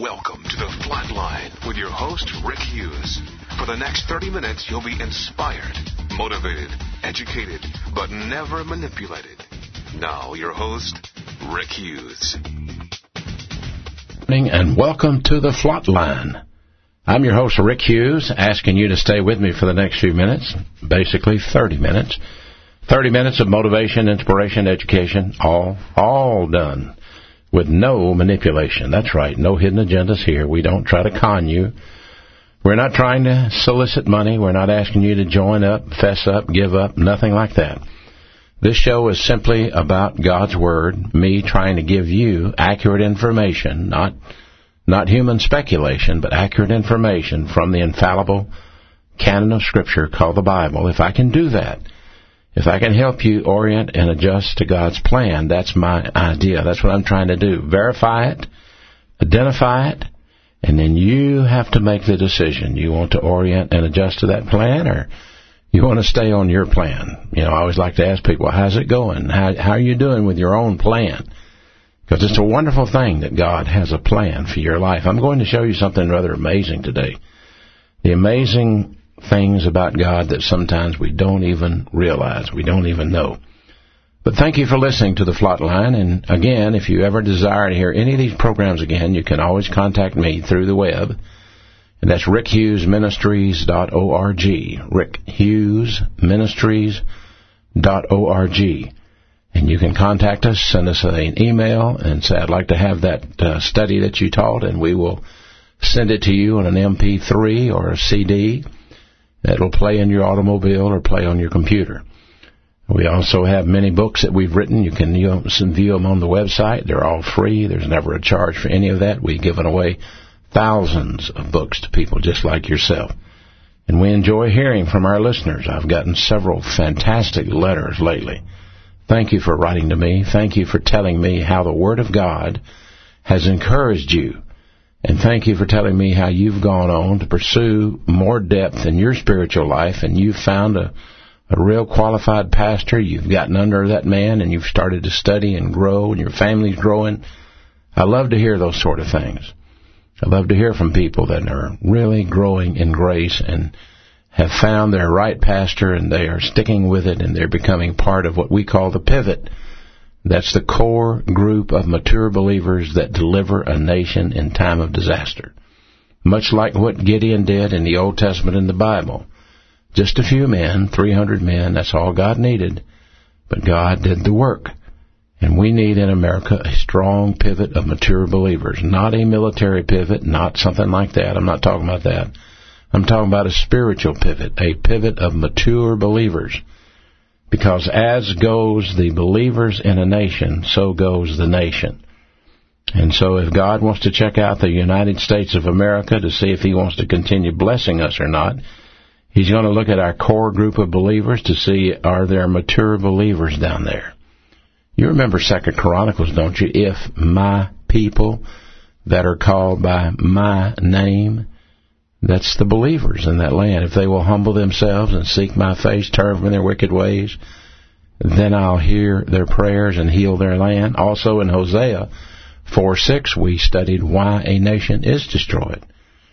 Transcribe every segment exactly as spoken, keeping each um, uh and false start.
Welcome to the Flatline with your host, Rick Hughes. For the next thirty minutes, you'll be inspired, motivated, educated, but never manipulated. Now, your host, Rick Hughes. Good morning and welcome to the Flatline. I'm your host, Rick Hughes, asking you to stay with me for the next few minutes, basically thirty minutes. thirty minutes of motivation, inspiration, education, all, all done with no manipulation. That's right, no hidden agendas here. We don't try to con you. We're not trying to solicit money. We're not asking you to join up, fess up, give up, nothing like that. This show is simply about God's Word, me trying to give you accurate information, not not human speculation, but accurate information from the infallible canon of Scripture called the Bible. If I can do that, if I can help you orient and adjust to God's plan, that's my idea. That's what I'm trying to do. Verify it, identify it, and then you have to make the decision. You want to orient and adjust to that plan, or you want to stay on your plan? You know, I always like to ask people, how's it going? How, how are you doing with your own plan? Because it's a wonderful thing that God has a plan for your life. I'm going to show you something rather amazing today. The amazing things about God that sometimes we don't even realize, we don't even know. But thank you for listening to the Flatline. And again, if you ever desire to hear any of these programs again, you can always contact me through the web. And that's rick hughes ministries dot org. rick hughes ministries dot org. And you can contact us, send us an email, and say, I'd like to have that uh, study that you taught, and we will send it to you on an M P three or a C D that will play in your automobile or play on your computer. We also have many books that we've written. You can you know, view them on the website. They're all free. There's never a charge for any of that. We've given away thousands of books to people just like yourself. And we enjoy hearing from our listeners. I've gotten several fantastic letters lately. Thank you for writing to me. Thank you for telling me how the Word of God has encouraged you. And thank you for telling me how you've gone on to pursue more depth in your spiritual life, and you've found a, a real qualified pastor. You've gotten under that man, and you've started to study and grow, and your family's growing. I love to hear those sort of things. I love to hear from people that are really growing in grace and have found their right pastor, and they are sticking with it, and they're becoming part of what we call the pivot. That's the core group of mature believers that deliver a nation in time of disaster. Much like what Gideon did in the Old Testament in the Bible. Just a few men, three hundred men, that's all God needed. But God did the work. And we need in America a strong pivot of mature believers. Not a military pivot, not something like that. I'm not talking about that. I'm talking about a spiritual pivot, a pivot of mature believers. Because as goes the believers in a nation, so goes the nation. And so if God wants to check out the United States of America to see if He wants to continue blessing us or not, He's going to look at our core group of believers to see, are there mature believers down there? You remember Second Chronicles, don't you? If my people that are called by my name, that's the believers in that land. If they will humble themselves and seek my face, turn from their wicked ways, then I'll hear their prayers and heal their land. Also in Hosea four six, we studied why a nation is destroyed.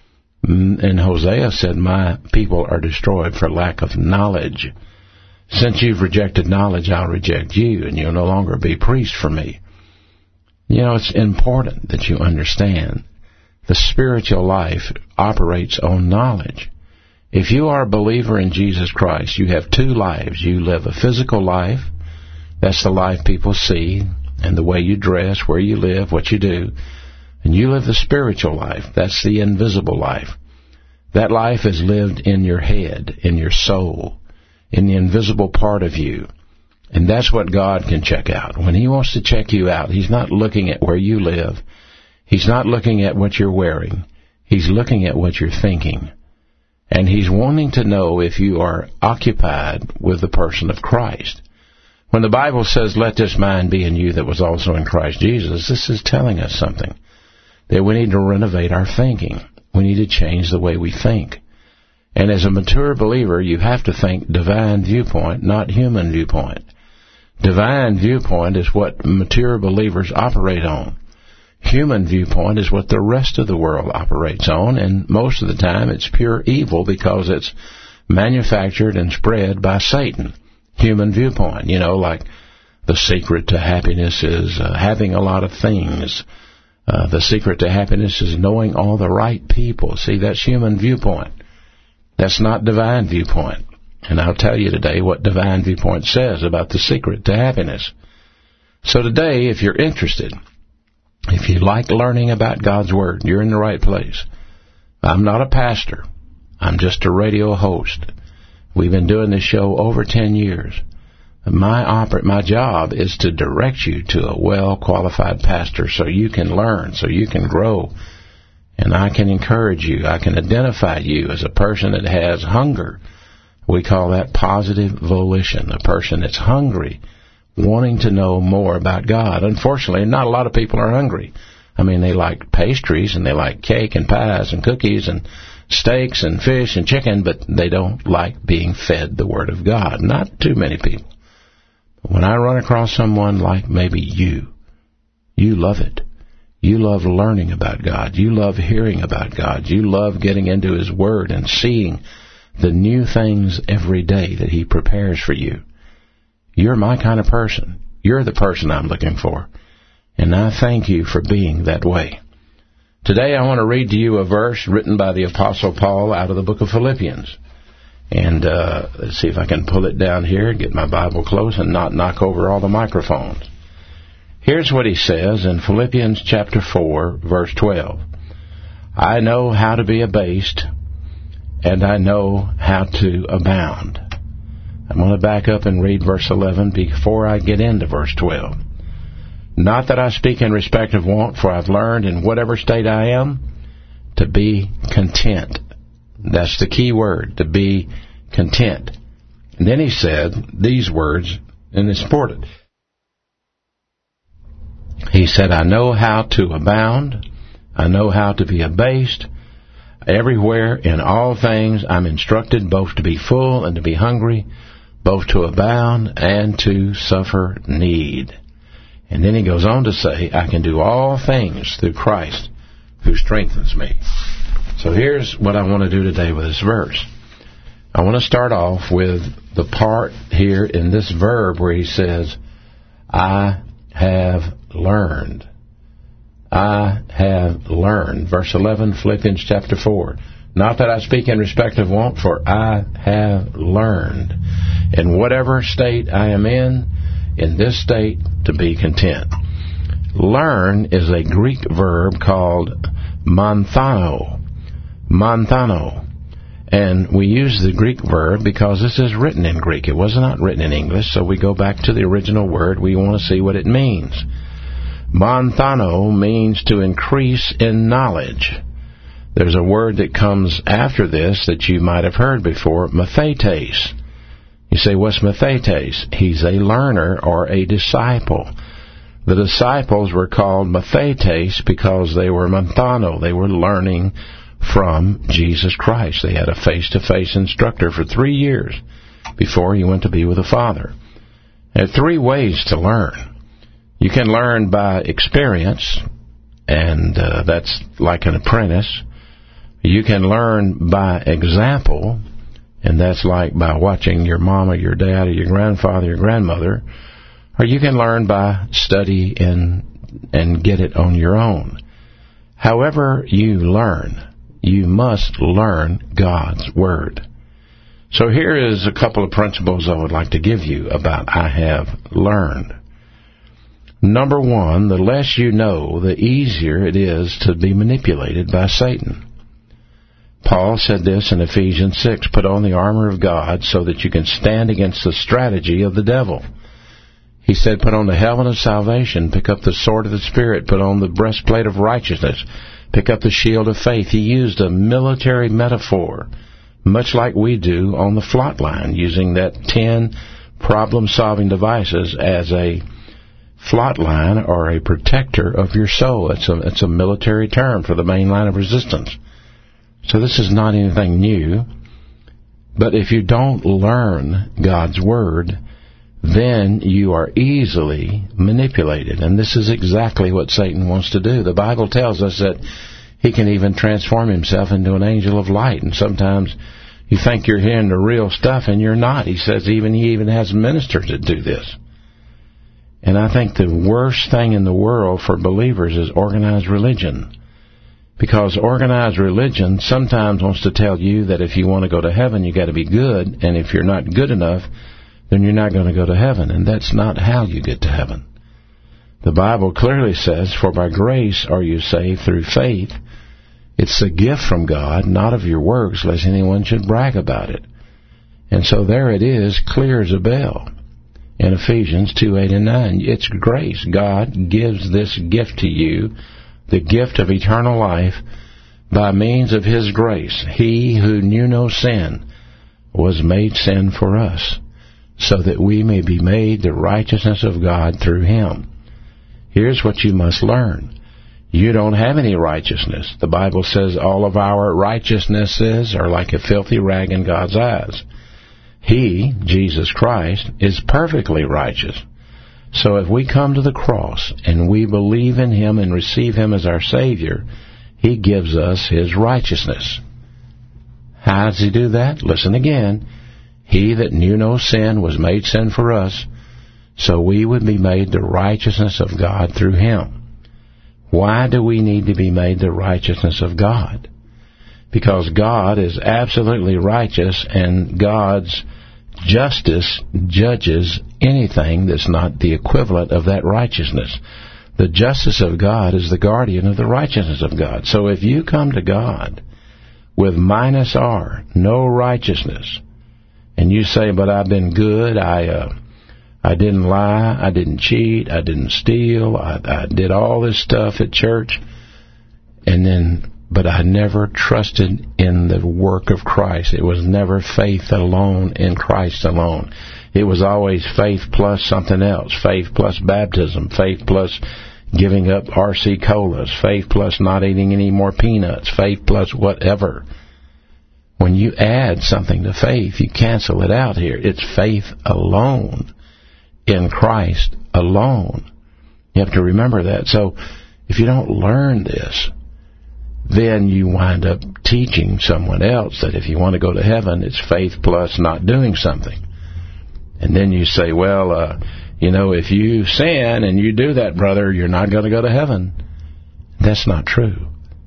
And Hosea said, my people are destroyed for lack of knowledge. Since you've rejected knowledge, I'll reject you, and you'll no longer be priest for me. You know, it's important that you understand the spiritual life operates on knowledge. If you are a believer in Jesus Christ, you have two lives. You live a physical life. That's the life people see, and the way you dress, where you live, what you do. And you live the spiritual life. That's the invisible life. That life is lived in your head, in your soul, in the invisible part of you. And that's what God can check out. When He wants to check you out, He's not looking at where you live. He's not looking at what you're wearing. He's looking at what you're thinking. And He's wanting to know if you are occupied with the person of Christ. When the Bible says, let this mind be in you that was also in Christ Jesus, this is telling us something. That we need to renovate our thinking. We need to change the way we think. And as a mature believer, you have to think divine viewpoint, not human viewpoint. Divine viewpoint is what mature believers operate on. Human viewpoint is what the rest of the world operates on, and most of the time it's pure evil because it's manufactured and spread by Satan. Human viewpoint, you know, like the secret to happiness is uh, having a lot of things. Uh, the secret to happiness is knowing all the right people. See, that's human viewpoint. That's not divine viewpoint. And I'll tell you today what divine viewpoint says about the secret to happiness. So today, if you're interested, if you like learning about God's Word, you're in the right place. I'm not a pastor. I'm just a radio host. We've been doing this show over ten years. My oper- my job is to direct you to a well-qualified pastor so you can learn, so you can grow. And I can encourage you. I can identify you as a person that has hunger. We call that positive volition, a person that's hungry, wanting to know more about God. Unfortunately, not a lot of people are hungry. I mean, they like pastries, and they like cake and pies and cookies and steaks and fish and chicken, but they don't like being fed the Word of God. Not too many people. When I run across someone like maybe you, you love it. You love learning about God. You love hearing about God. You love getting into His Word and seeing the new things every day that He prepares for you. You're my kind of person. You're the person I'm looking for. And I thank you for being that way. Today I want to read to you a verse written by the Apostle Paul out of the book of Philippians. And uh, let's see if I can pull it down here, get my Bible close, and not knock over all the microphones. Here's what he says in Philippians chapter four, verse twelve. I know how to be abased, and I know how to abound. I'm going to back up and read verse eleven before I get into verse twelve. Not that I speak in respect of want, for I've learned in whatever state I am to be content. That's the key word, to be content. And then he said these words, and it's important. He said, I know how to abound. I know how to be abased. Everywhere, in all things, I'm instructed both to be full and to be hungry, both to abound and to suffer need. And then he goes on to say, I can do all things through Christ who strengthens me. So here's what I want to do today with this verse. I want to start off with the part here in this verb where he says, I have learned. I have learned. Verse eleven, Philippians chapter four. Not that I speak in respect of want, for I have learned. In whatever state I am in, in this state, to be content. Learn is a Greek verb called manthano. Manthano. And we use the Greek verb because this is written in Greek. It was not written in English, so we go back to the original word. We want to see what it means. Manthano means to increase in knowledge. There's a word that comes after this that you might have heard before, mathetes. You say, what's mathetes? He's a learner or a disciple. The disciples were called mathetes because they were manthano. They were learning from Jesus Christ. They had a face-to-face instructor for three years before he went to be with the Father. There are three ways to learn. You can learn by experience, and uh, that's like an apprentice. You can learn by example, and that's like by watching your mom or your dad or your grandfather or your grandmother. Or you can learn by study and and get it on your own. However you learn, you must learn God's Word. So here is a couple of principles I would like to give you about I have learned. Number one, the less you know, the easier it is to be manipulated by Satan. Paul said this in Ephesians six, put on the armor of God so that you can stand against the strategy of the devil. He said, put on the helmet of salvation, pick up the sword of the Spirit, put on the breastplate of righteousness, pick up the shield of faith. He used a military metaphor, much like we do on the Flot Line, using that ten problem-solving devices as a Flot Line or a protector of your soul. It's a, it's a military term for the main line of resistance. So this is not anything new. But if you don't learn God's Word, then you are easily manipulated. And this is exactly what Satan wants to do. The Bible tells us that he can even transform himself into an angel of light. And sometimes you think you're hearing the real stuff, and you're not. He says even he even has ministers that do this. And I think the worst thing in the world for believers is organized religion. Because organized religion sometimes wants to tell you that if you want to go to heaven, you got to be good, and if you're not good enough, then you're not going to go to heaven. And that's not how you get to heaven. The Bible clearly says, "For by grace are you saved through faith." It's a gift from God, not of your works, lest anyone should brag about it. And so there it is, clear as a bell. In Ephesians two, eight, and nine, it's grace. God gives this gift to you, the gift of eternal life, by means of His grace. He who knew no sin was made sin for us, so that we may be made the righteousness of God through Him. Here's what you must learn. You don't have any righteousness. The Bible says all of our righteousnesses are like a filthy rag in God's eyes. He, Jesus Christ, is perfectly righteous. So if we come to the cross and we believe in Him and receive Him as our Savior, He gives us His righteousness. How does He do that? Listen again. He that knew no sin was made sin for us, so we would be made the righteousness of God through Him. Why do we need to be made the righteousness of God? Because God is absolutely righteous, and God's justice judges anything that's not the equivalent of that righteousness. The justice of God is the guardian of the righteousness of God. So if you come to God with minus R, no righteousness, and you say, "But I've been good, I uh, I didn't lie, I didn't cheat, I didn't steal, I, I did all this stuff at church," and then, but I never trusted in the work of Christ. It was never faith alone in Christ alone. It was always faith plus something else, faith plus baptism, faith plus giving up R C Colas, faith plus not eating any more peanuts, faith plus whatever. When you add something to faith, you cancel it out here. It's faith alone in Christ alone. You have to remember that. So if you don't learn this, then you wind up teaching someone else that if you want to go to heaven, it's faith plus not doing something. And then you say, well, uh, you know, if you sin and you do that, brother, you're not going to go to heaven. That's not true.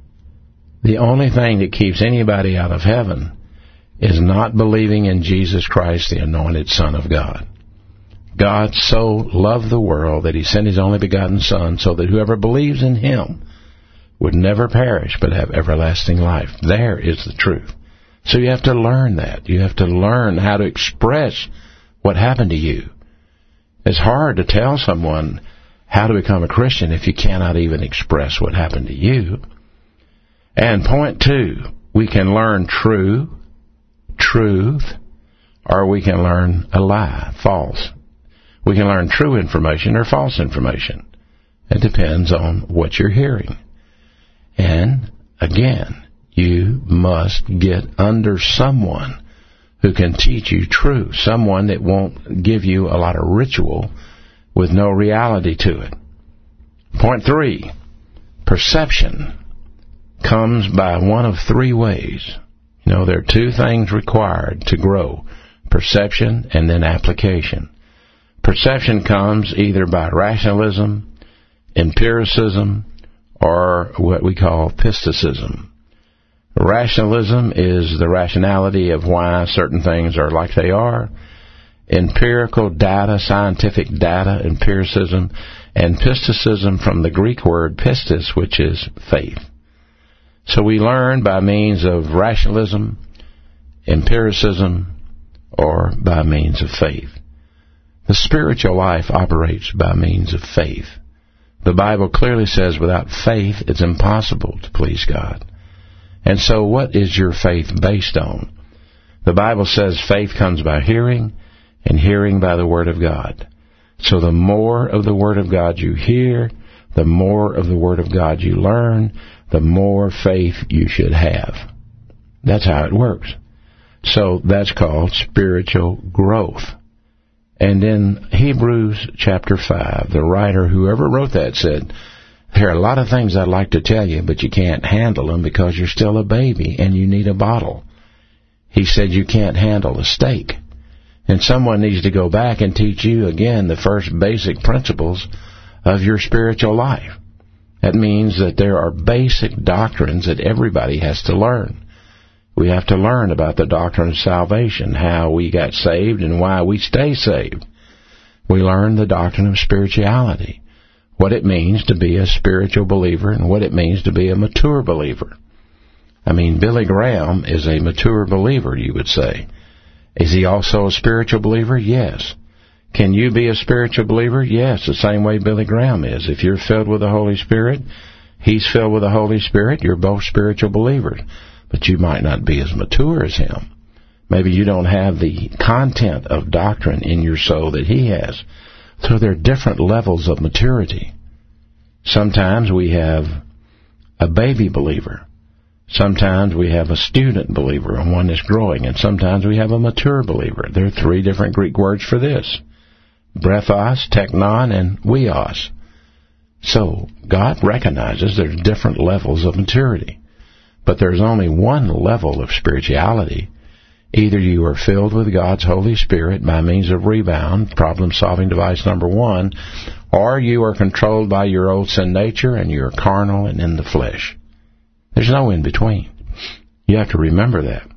The only thing that keeps anybody out of heaven is not believing in Jesus Christ, the anointed Son of God. God so loved the world that He sent His only begotten Son so that whoever believes in Him would never perish but have everlasting life. There is the truth. So you have to learn that. You have to learn how to express what happened to you. It's hard to tell someone how to become a Christian if you cannot even express what happened to you. And point two, we can learn true, truth, or we can learn a lie, false. We can learn true information or false information. It depends on what you're hearing. And, again, you must get under someone who can teach you truth, someone that won't give you a lot of ritual with no reality to it. Point three, perception comes by one of three ways. You know, there are two things required to grow, perception and then application. Perception comes either by rationalism, empiricism, or what we call mysticism. Rationalism is the rationality of why certain things are like they are. Empirical data, scientific data, empiricism, and mysticism from the Greek word pistis, which is faith. So we learn by means of rationalism, empiricism, or by means of faith. The spiritual life operates by means of faith. The Bible clearly says without faith it's impossible to please God. And so what is your faith based on? The Bible says faith comes by hearing, and hearing by the Word of God. So the more of the Word of God you hear, the more of the Word of God you learn, the more faith you should have. That's how it works. So that's called spiritual growth. And in Hebrews chapter five, the writer, whoever wrote that, said, there are a lot of things I'd like to tell you, but you can't handle them because you're still a baby and you need a bottle. He said you can't handle a steak. And someone needs to go back and teach you again the first basic principles of your spiritual life. That means that there are basic doctrines that everybody has to learn. We have to learn about the doctrine of salvation, how we got saved and why we stay saved. We learn the doctrine of spirituality, what it means to be a spiritual believer and what it means to be a mature believer. I mean, Billy Graham is a mature believer, you would say. Is he also a spiritual believer? Yes. Can you be a spiritual believer? Yes, the same way Billy Graham is. If you're filled with the Holy Spirit, he's filled with the Holy Spirit, you're both spiritual believers. But you might not be as mature as him. Maybe you don't have the content of doctrine in your soul that he has. So there are different levels of maturity. Sometimes we have a baby believer. Sometimes we have a student believer, and one is growing. And sometimes we have a mature believer. There are three different Greek words for this: brephos, teknon, and weos. So God recognizes there's different levels of maturity. But there's only one level of spirituality. Either you are filled with God's Holy Spirit by means of rebound, problem-solving device number one, or you are controlled by your old sin nature and you're carnal and in the flesh. There's no in between. You have to remember that.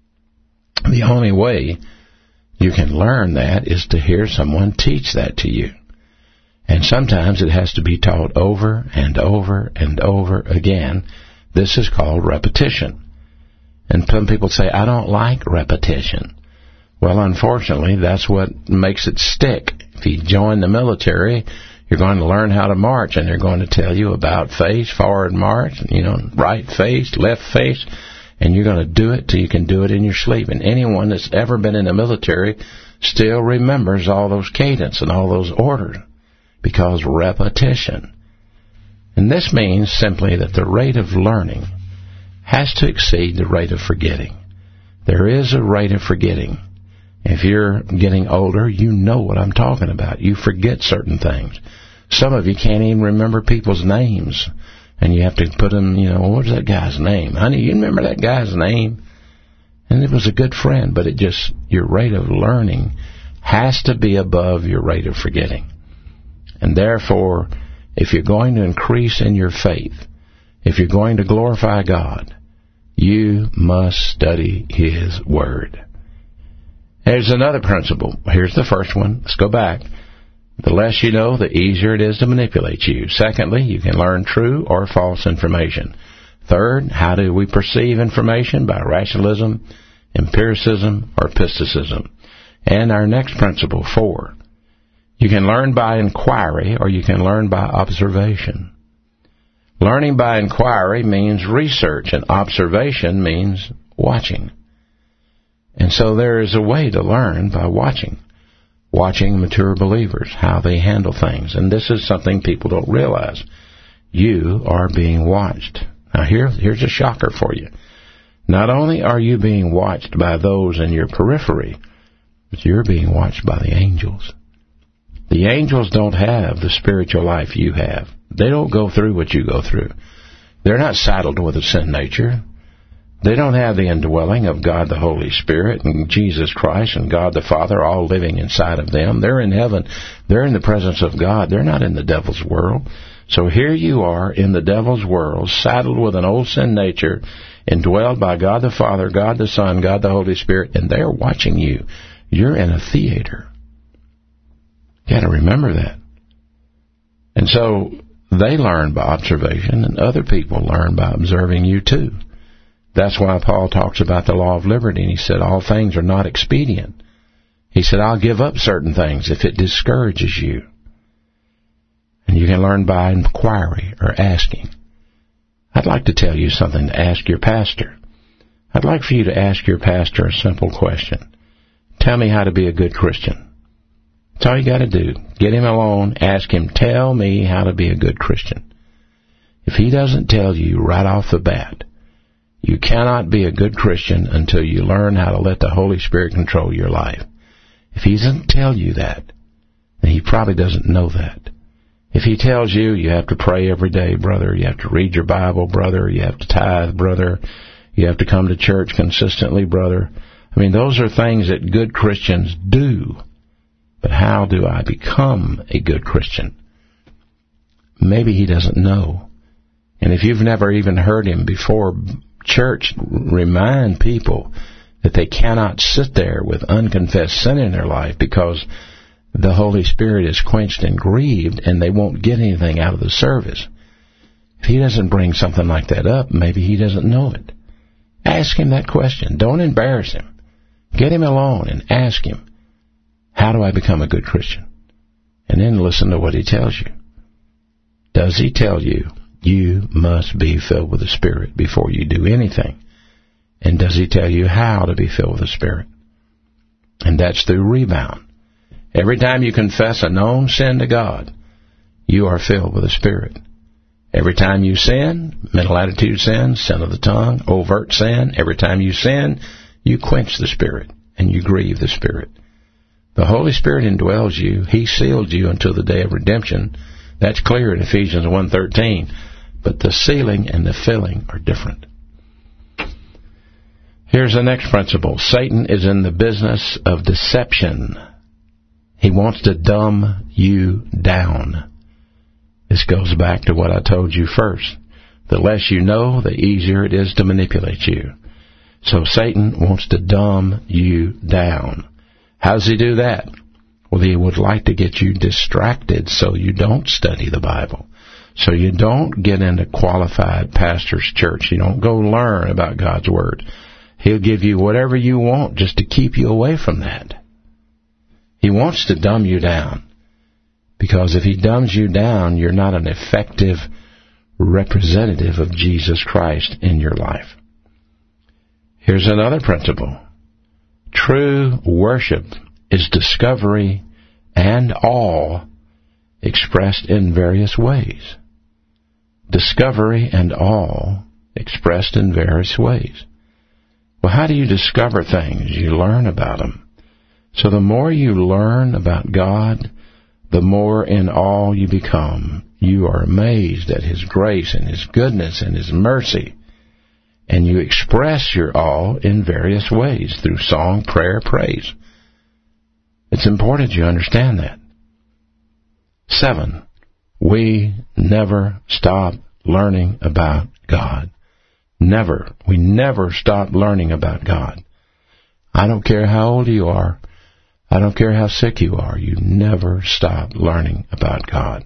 The only way you can learn that is to hear someone teach that to you. And sometimes it has to be taught over and over and over again. This is called repetition. And some people say, I don't like repetition. Well, unfortunately, that's what makes it stick. If you join the military, you're going to learn how to march, and they're going to tell you about face, forward march, you know, right face, left face, and you're going to do it till you can do it in your sleep. And anyone that's ever been in the military still remembers all those cadence and all those orders, because repetition. And this means simply that the rate of learning has to exceed the rate of forgetting. There is a rate of forgetting. If you're getting older, you know what I'm talking about. You forget certain things. Some of you can't even remember people's names. And you have to put them, you know, what's that guy's name? Honey, you remember that guy's name? And it was a good friend, but it just, your rate of learning has to be above your rate of forgetting. And therefore, if you're going to increase in your faith, if you're going to glorify God, you must study His Word. There's another principle. Here's the first one. Let's go back. The less you know, the easier it is to manipulate you. Secondly, you can learn true or false information. Third, how do we perceive information? By rationalism, empiricism, or mysticism. And our next principle, four, you can learn by inquiry or you can learn by observation. Learning by inquiry means research, and observation means watching. And so there is a way to learn by watching. Watching mature believers, how they handle things. And this is something people don't realize. You are being watched. Now here, here's a shocker for you. Not only are you being watched by those in your periphery, but you're being watched by the angels. The angels don't have the spiritual life you have. They don't go through what you go through. They're not saddled with a sin nature. They don't have the indwelling of God the Holy Spirit and Jesus Christ and God the Father all living inside of them. They're in heaven. They're in the presence of God. They're not in the devil's world. So here you are in the devil's world, saddled with an old sin nature, indwelled by God the Father, God the Son, God the Holy Spirit, and they're watching you. You're in a theater. You got to remember that. And so they learn by observation, and other people learn by observing you too. That's why Paul talks about the law of liberty, and he said all things are not expedient. He said, I'll give up certain things if it discourages you. And you can learn by inquiry or asking. I'd like to tell you something to ask your pastor. I'd like for you to ask your pastor a simple question. Tell me how to be a good Christian. That's all you got to do. Get him alone, ask him, tell me how to be a good Christian. If he doesn't tell you right off the bat, you cannot be a good Christian until you learn how to let the Holy Spirit control your life. If he doesn't tell you that, then he probably doesn't know that. If he tells you you have to pray every day, brother, you have to read your Bible, brother, you have to tithe, brother, you have to come to church consistently, brother, I mean, those are things that good Christians do. But how do I become a good Christian? Maybe he doesn't know. And if you've never even heard him before church, remind people that they cannot sit there with unconfessed sin in their life because the Holy Spirit is quenched and grieved and they won't get anything out of the service. If he doesn't bring something like that up, maybe he doesn't know it. Ask him that question. Don't embarrass him. Get him alone and ask him, how do I become a good Christian? And then listen to what he tells you. Does he tell you you must be filled with the Spirit before you do anything? And does he tell you how to be filled with the Spirit? And that's through rebound. Every time you confess a known sin to God, you are filled with the Spirit. Every time you sin, mental attitude sin, sin of the tongue, overt sin, every time you sin, you quench the Spirit and you grieve the Spirit. The Holy Spirit indwells you. He sealed you until the day of redemption. That's clear in Ephesians one thirteen. But the sealing and the filling are different. Here's the next principle. Satan is in the business of deception. He wants to dumb you down. This goes back to what I told you first. The less you know, the easier it is to manipulate you. So Satan wants to dumb you down. How does he do that? Well, he would like to get you distracted so you don't study the Bible, so you don't get into qualified pastor's church. You don't go learn about God's Word. He'll give you whatever you want just to keep you away from that. He wants to dumb you down, because if he dumbs you down, you're not an effective representative of Jesus Christ in your life. Here's another principle. True worship is discovery and awe expressed in various ways. Discovery and awe expressed in various ways. Well, how do you discover things? You learn about them. So the more you learn about God, the more in awe you become. You are amazed at His grace and His goodness and His mercy. And you express your awe in various ways, through song, prayer, praise. It's important you understand that. Seven, we never stop learning about God. Never. We never stop learning about God. I don't care how old you are. I don't care how sick you are. You never stop learning about God.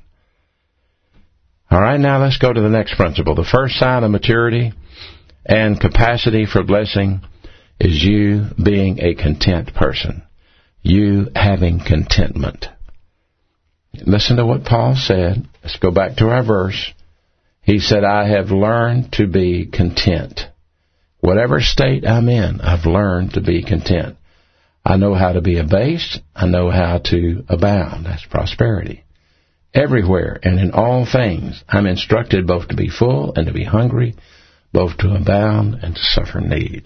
All right, now let's go to the next principle. The first sign of maturity and capacity for blessing is you being a content person. You having contentment. Listen to what Paul said. Let's go back to our verse. He said, I have learned to be content. Whatever state I'm in, I've learned to be content. I know how to be abased. I know how to abound. That's prosperity. Everywhere and in all things, I'm instructed both to be full and to be hungry, both to abound and to suffer need.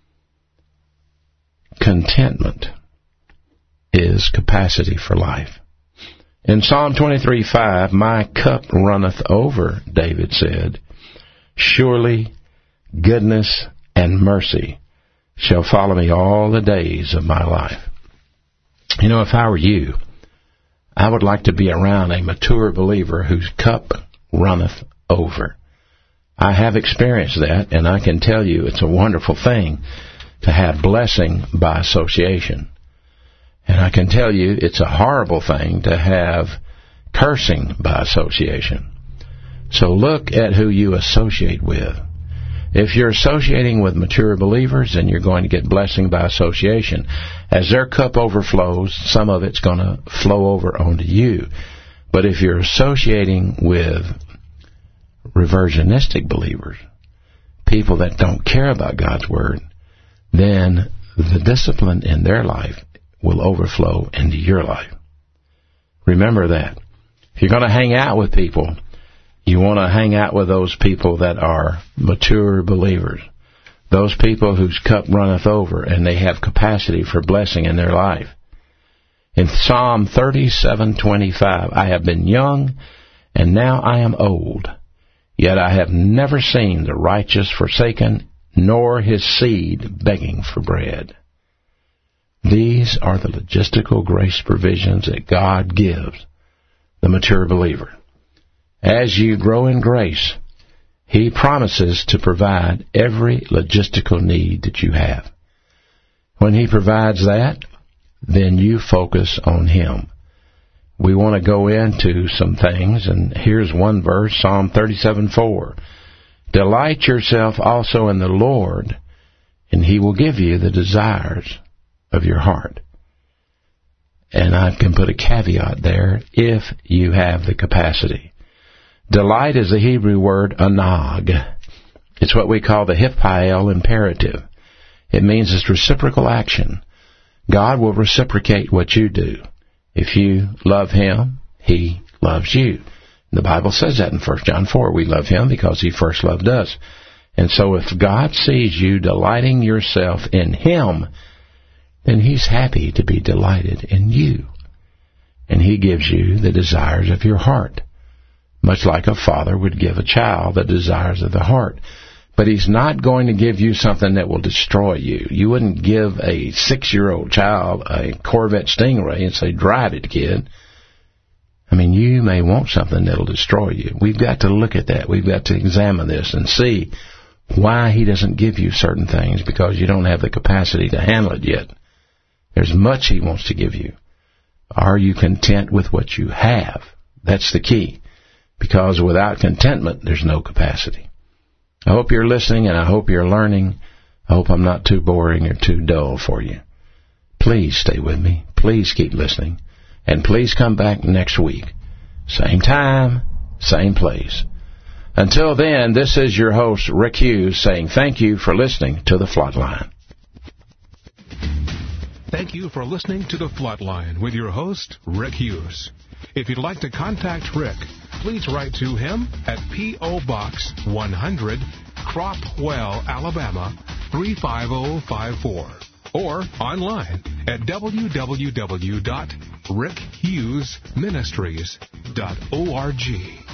Contentment is capacity for life. In Psalm twenty-three five, my cup runneth over, David said. Surely goodness and mercy shall follow me all the days of my life. You know, if I were you, I would like to be around a mature believer whose cup runneth over. I have experienced that, and I can tell you it's a wonderful thing to have blessing by association. And I can tell you it's a horrible thing to have cursing by association. So look at who you associate with. If you're associating with mature believers, then you're going to get blessing by association. As their cup overflows, some of it's going to flow over onto you. But if you're associating with reversionistic believers, people that don't care about God's Word, then the discipline in their life will overflow into your life. Remember that. If you're going to hang out with people, you want to hang out with those people that are mature believers, those people whose cup runneth over and they have capacity for blessing in their life. In Psalm thirty-seven twenty-five, I have been young, and now I am old. Yet I have never seen the righteous forsaken, nor his seed begging for bread. These are the logistical grace provisions that God gives the mature believer. As you grow in grace, He promises to provide every logistical need that you have. When He provides that, then you focus on Him. We want to go into some things, and here's one verse, Psalm thirty-seven four. Delight yourself also in the Lord, and He will give you the desires of your heart. And I can put a caveat there, if you have the capacity. Delight is the Hebrew word anag. It's what we call the hippael imperative. It means it's reciprocal action. God will reciprocate what you do. If you love Him, He loves you. The Bible says that in First John four. We love Him because He first loved us. And so if God sees you delighting yourself in Him, then He's happy to be delighted in you. And He gives you the desires of your heart, much like a father would give a child the desires of the heart. But He's not going to give you something that will destroy you. You wouldn't give a six-year-old child a Corvette Stingray and say, drive it, kid. I mean, you may want something that will destroy you. We've got to look at that. We've got to examine this and see why He doesn't give you certain things, because you don't have the capacity to handle it yet. There's much He wants to give you. Are you content with what you have? That's the key. Because without contentment, there's no capacity. I hope you're listening, and I hope you're learning. I hope I'm not too boring or too dull for you. Please stay with me. Please keep listening. And please come back next week. Same time, same place. Until then, this is your host, Rick Hughes, saying thank you for listening to The Flatline. Thank you for listening to The Flatline with your host, Rick Hughes. If you'd like to contact Rick, please write to him at P O. Box one hundred, Cropwell, Alabama three five zero five four, or online at w w w dot rick hughes ministries dot org.